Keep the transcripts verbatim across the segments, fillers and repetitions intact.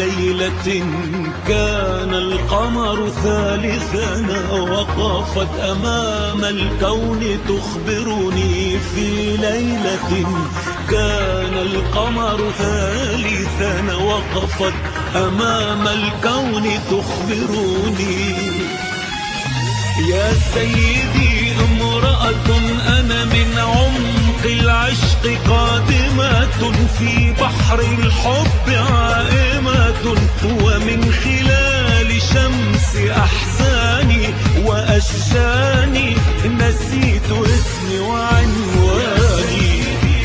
ليلة كان القمر ثالثنا وقفت أمام الكون تخبرني. في ليلة كان القمر ثالثنا وقفت أمام الكون تخبرني. يا سيدي امرأة أنا من عمق العشق قادمة، في بحر الحب عائمة، ومن خلال شمس أحزاني وأشجاني نسيت اسمي وعنواني.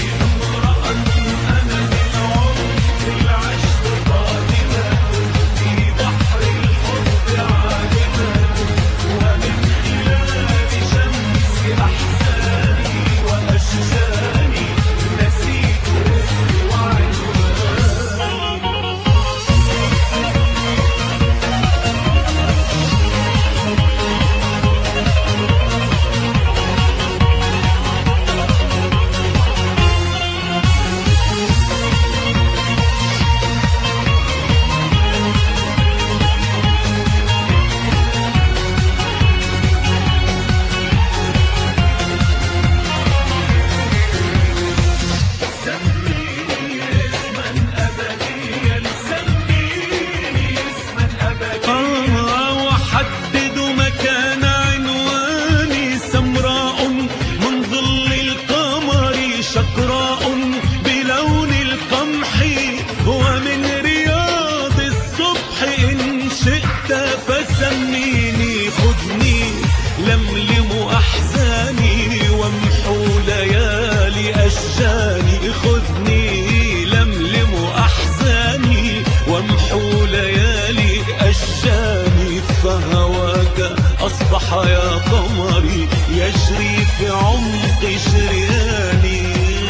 شقراء بلون القمح، ومن رياض الصبح إن شئت فسميني. خذني لملم أحزاني وامحو ليالي أشجاني. خذني لملم أحزاني وامحو ليالي أشجاني. فهواك أصبح يا قمري يجري في عمق شرياني.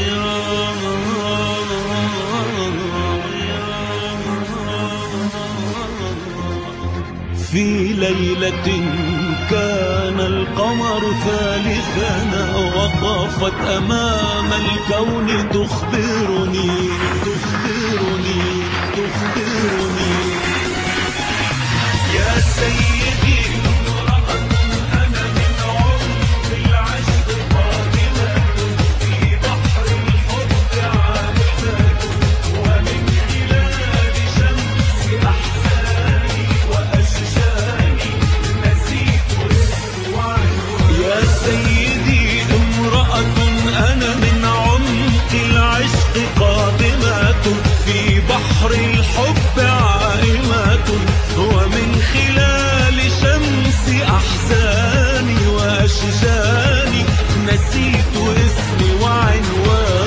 في ليلة كان القمر ثالثنا وقفت أمام الكون تخبرني تخبرني تخبرني. يا سيدي في بحر الحب عائمة، ومن خلال شمس أحزاني وأشجاني نسيت اسمي وعنواني.